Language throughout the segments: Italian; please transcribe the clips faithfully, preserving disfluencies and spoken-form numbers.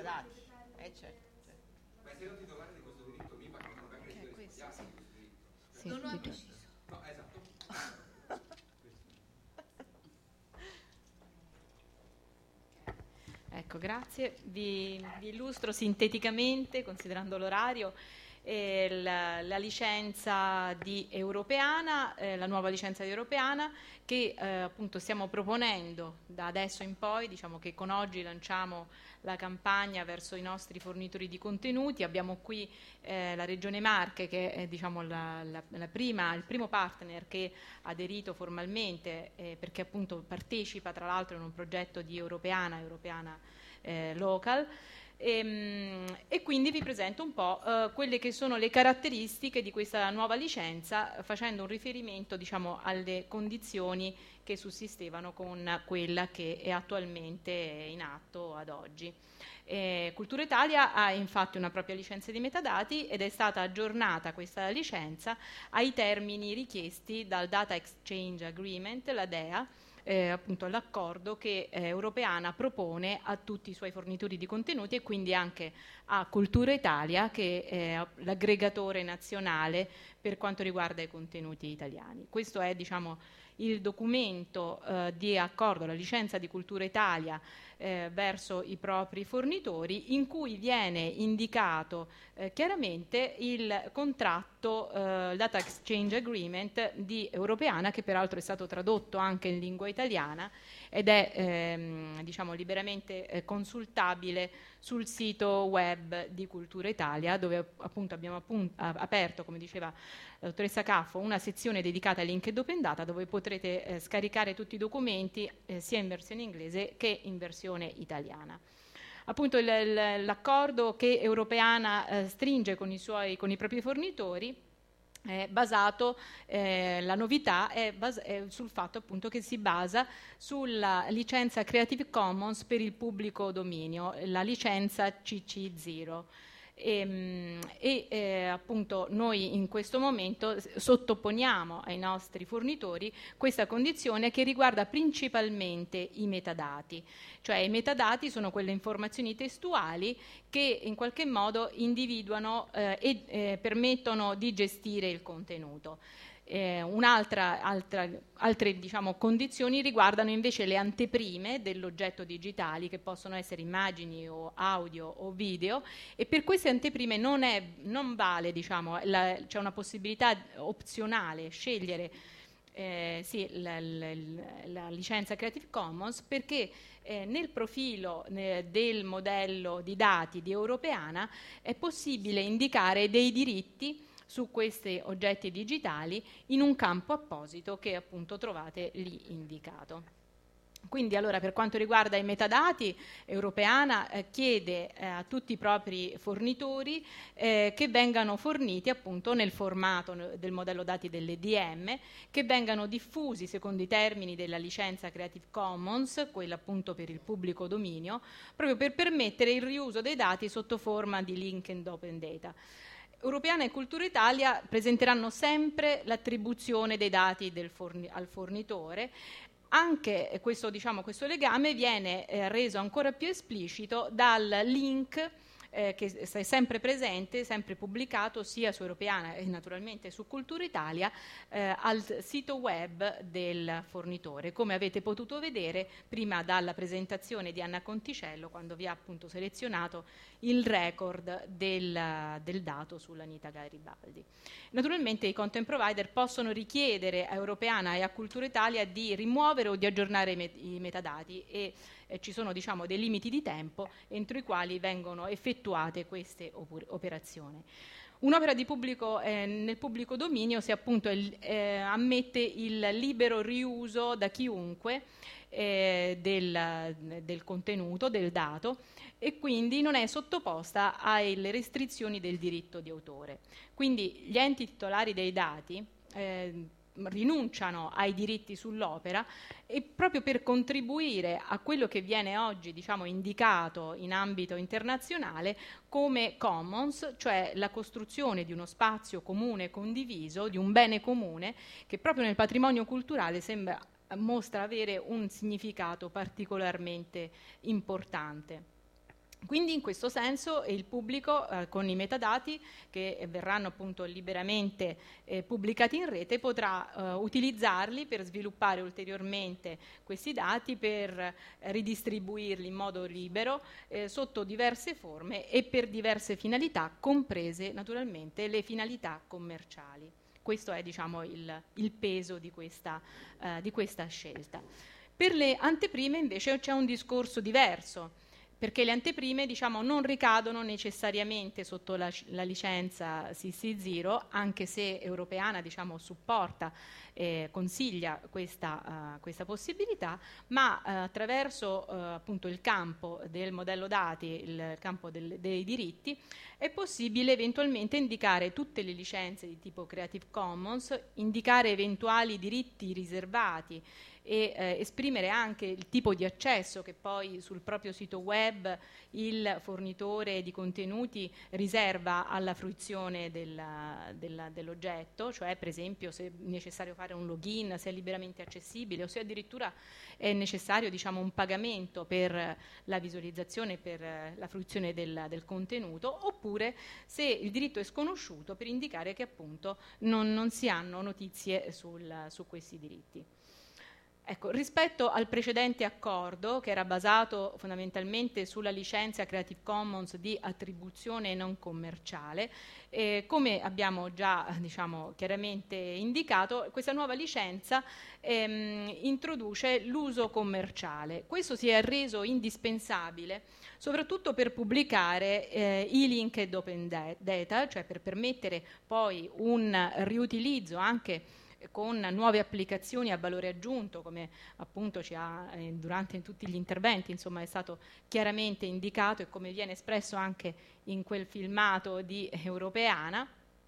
metadati. Eh certo, certo. Ma essendo titolare di questo diritto mi pare che venga Eh, questo, sì. Sì, non ho di- deciso. No, esatto. Ecco, grazie. Vi, vi illustro sinteticamente, considerando l'orario, eh, la, la licenza di Europeana, eh, la nuova licenza di Europeana, che eh, appunto stiamo proponendo da adesso in poi. Diciamo che con oggi lanciamo la campagna verso i nostri fornitori di contenuti. Abbiamo qui eh, la Regione Marche, che è diciamo, la, la, la prima, il primo partner che ha aderito formalmente, eh, perché appunto partecipa tra l'altro in un progetto di Europeana, Europeana eh, Local. E, e quindi vi presento un po' eh, quelle che sono le caratteristiche di questa nuova licenza, facendo un riferimento diciamo, alle condizioni che sussistevano con quella che è attualmente in atto ad oggi. Eh, Cultura Italia ha infatti una propria licenza di metadati ed è stata aggiornata questa licenza ai termini richiesti dal Data Exchange Agreement, la D E A, Eh, appunto l'accordo che eh, Europeana propone a tutti i suoi fornitori di contenuti e quindi anche a Cultura Italia, che è l'aggregatore nazionale per quanto riguarda i contenuti italiani. Questo è diciamo, il documento eh, di accordo, la licenza di Cultura Italia eh, verso i propri fornitori, in cui viene indicato eh, chiaramente il contratto eh, Data Exchange Agreement di Europeana, che peraltro è stato tradotto anche in lingua italiana ed è ehm, diciamo, liberamente eh, consultabile sul sito web di Cultura Italia, dove appunto abbiamo appunto, aperto, come diceva la dottoressa Caffo, una sezione dedicata ai link ed open data, dove potrete eh, scaricare tutti i documenti eh, sia in versione inglese che in versione italiana. Appunto il, il, l'accordo che Europeana eh, stringe con i, suoi, con i propri fornitori è basato, eh, la novità è, bas- è sul fatto appunto che si basa sulla licenza Creative Commons per il pubblico dominio, la licenza C C zero. E, e eh, appunto noi in questo momento sottoponiamo ai nostri fornitori questa condizione che riguarda principalmente i metadati, cioè i metadati sono quelle informazioni testuali che in qualche modo individuano eh, e eh, permettono di gestire il contenuto. Eh, un'altra, altra, altre diciamo, condizioni riguardano invece le anteprime dell'oggetto digitali, che possono essere immagini o audio o video, e per queste anteprime non, è, non vale, diciamo, la, c'è una possibilità opzionale, scegliere eh, sì, la, la, la licenza Creative Commons, perché eh, nel profilo eh, del modello di dati di Europeana è possibile indicare dei diritti su questi oggetti digitali in un campo apposito che appunto trovate lì indicato. Quindi allora per quanto riguarda i metadati, Europeana eh, chiede eh, a tutti i propri fornitori eh, che vengano forniti appunto nel formato del modello dati dell'E D M, che vengano diffusi secondo i termini della licenza Creative Commons, quella appunto per il pubblico dominio, proprio per permettere il riuso dei dati sotto forma di link and open data. Europeana e Cultura Italia presenteranno sempre l'attribuzione dei dati del forni- al fornitore. Anche questo, diciamo, questo legame viene eh, reso ancora più esplicito dal link eh, che è sempre presente, sempre pubblicato sia su Europeana e naturalmente su Cultura Italia eh, al sito web del fornitore, come avete potuto vedere prima dalla presentazione di Anna Conticello, quando vi ha appunto selezionato il record del, del dato sull'Anita Garibaldi. Naturalmente i content provider possono richiedere a Europeana e a Cultura Italia di rimuovere o di aggiornare i, met- i metadati e eh, ci sono diciamo, dei limiti di tempo entro i quali vengono effettuate queste op- operazioni. Un'opera di pubblico, eh, nel pubblico dominio si appunto il, eh, ammette il libero riuso da chiunque eh, del, del contenuto, del dato, e quindi non è sottoposta alle restrizioni del diritto di autore. Quindi gli enti titolari dei dati eh, rinunciano ai diritti sull'opera e proprio per contribuire a quello che viene oggi diciamo, indicato in ambito internazionale come commons, cioè la costruzione di uno spazio comune condiviso, di un bene comune che proprio nel patrimonio culturale sembra, mostra avere un significato particolarmente importante. Quindi in questo senso il pubblico eh, con i metadati che verranno appunto liberamente eh, pubblicati in rete potrà eh, utilizzarli per sviluppare ulteriormente questi dati, per eh, ridistribuirli in modo libero eh, sotto diverse forme e per diverse finalità, comprese naturalmente le finalità commerciali. Questo è, diciamo, il, il peso di questa, eh, di questa scelta. Per le anteprime invece c'è un discorso diverso, perché le anteprime, diciamo, non ricadono necessariamente sotto la, la licenza C C zero, anche se Europeana, diciamo, supporta, eh, consiglia questa, uh, questa possibilità, ma uh, attraverso uh, appunto il campo del modello dati, il campo del, dei diritti, è possibile eventualmente indicare tutte le licenze di tipo Creative Commons, indicare eventuali diritti riservati e eh, esprimere anche il tipo di accesso che poi sul proprio sito web il fornitore di contenuti riserva alla fruizione della, della, dell'oggetto, cioè per esempio se è necessario fare un login, se è liberamente accessibile o se addirittura è necessario, diciamo, un pagamento per la visualizzazione, per la fruizione del, del contenuto, oppure se il diritto è sconosciuto per indicare che appunto non, non si hanno notizie sul, su questi diritti. Ecco, rispetto al precedente accordo, che era basato fondamentalmente sulla licenza Creative Commons di attribuzione non commerciale, eh, come abbiamo già, diciamo, chiaramente indicato, questa nuova licenza ehm, introduce l'uso commerciale. Questo si è reso indispensabile soprattutto per pubblicare eh, i linked open data, cioè per permettere poi un riutilizzo anche con nuove applicazioni a valore aggiunto, come appunto ci ha eh, durante tutti gli interventi, insomma, è stato chiaramente indicato e come viene espresso anche in quel filmato di Europeana,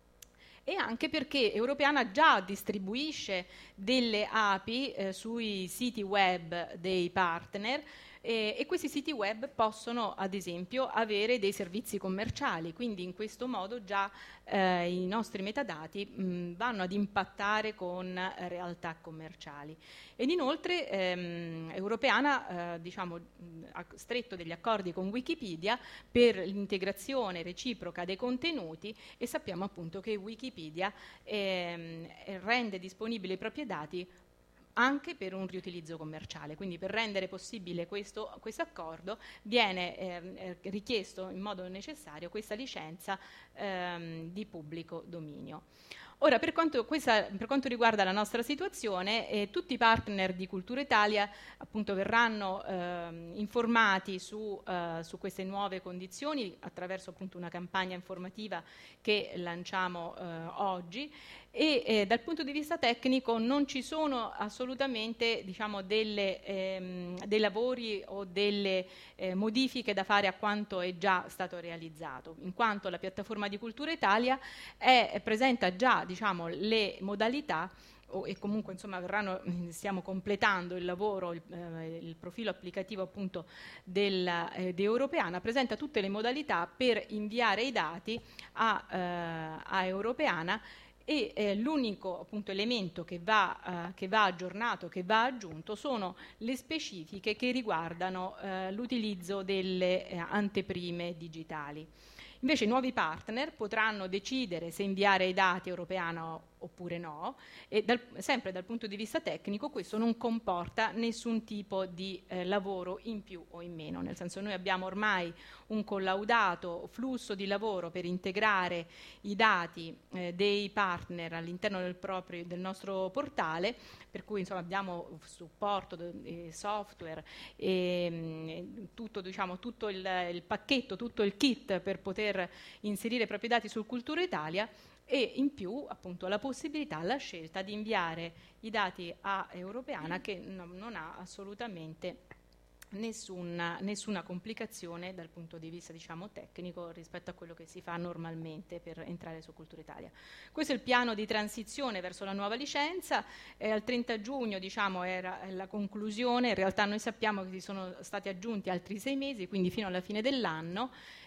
e anche perché Europeana già distribuisce delle A P I eh, sui siti web dei partner, Eh, e questi siti web possono ad esempio avere dei servizi commerciali, quindi in questo modo già eh, i nostri metadati mh, vanno ad impattare con eh, realtà commerciali. Ed inoltre ehm, Europeana eh, diciamo, mh, ha stretto degli accordi con Wikipedia per l'integrazione reciproca dei contenuti, e sappiamo appunto che Wikipedia ehm, rende disponibili i propri dati anche per un riutilizzo commerciale. Quindi per rendere possibile questo accordo viene eh, richiesto in modo necessario questa licenza ehm, di pubblico dominio. Ora, per quanto, questa, per quanto riguarda la nostra situazione, eh, tutti i partner di Cultura Italia appunto verranno eh, informati su, eh, su queste nuove condizioni attraverso appunto una campagna informativa che lanciamo eh, oggi, e eh, dal punto di vista tecnico non ci sono assolutamente, diciamo, delle, ehm, dei lavori o delle eh, modifiche da fare a quanto è già stato realizzato, in quanto la piattaforma di Cultura Italia è, presenta già, diciamo, le modalità o, e comunque insomma verranno, stiamo completando il lavoro, il, eh, il profilo applicativo appunto del, eh, di Europeana presenta tutte le modalità per inviare i dati a, eh, a Europeana, e eh, l'unico appunto elemento che va, eh, che va aggiornato, che va aggiunto, sono le specifiche che riguardano eh, l'utilizzo delle eh, anteprime digitali. Invece i nuovi partner potranno decidere se inviare i dati a Europeana oppure no, e dal, sempre dal punto di vista tecnico questo non comporta nessun tipo di eh, lavoro in più o in meno, nel senso noi abbiamo ormai un collaudato flusso di lavoro per integrare i dati eh, dei partner all'interno del, proprio, del nostro portale, per cui insomma abbiamo supporto, eh, software, e, mh, tutto, diciamo, tutto il, il pacchetto, tutto il kit per poter inserire i propri dati sul Cultura Italia, e in più appunto la possibilità, la scelta di inviare i dati a Europeana, che no, non ha assolutamente nessuna, nessuna complicazione dal punto di vista, diciamo, tecnico rispetto a quello che si fa normalmente per entrare su Cultura Italia. Questo è il piano di transizione verso la nuova licenza. Eh, al trenta giugno, diciamo, era la conclusione. In realtà noi sappiamo che si sono stati aggiunti altri sei mesi, quindi fino alla fine dell'anno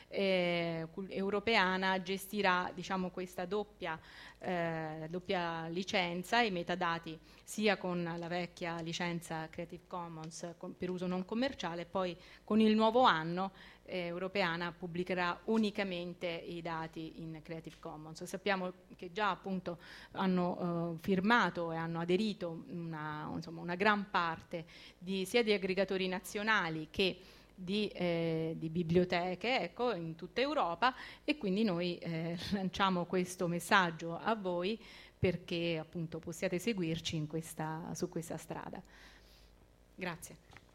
Eh, Europeana gestirà, diciamo, questa doppia, eh, doppia licenza, i metadati sia con la vecchia licenza Creative Commons con, per uso non commerciale, poi con il nuovo anno Europeana pubblicherà unicamente i dati in Creative Commons. Sappiamo che già appunto hanno eh, firmato e hanno aderito una, insomma, una gran parte di, sia di aggregatori nazionali che di, eh, di biblioteche, ecco, in tutta Europa, e quindi noi eh, lanciamo questo messaggio a voi perché appunto possiate seguirci in questa, su questa strada. Grazie.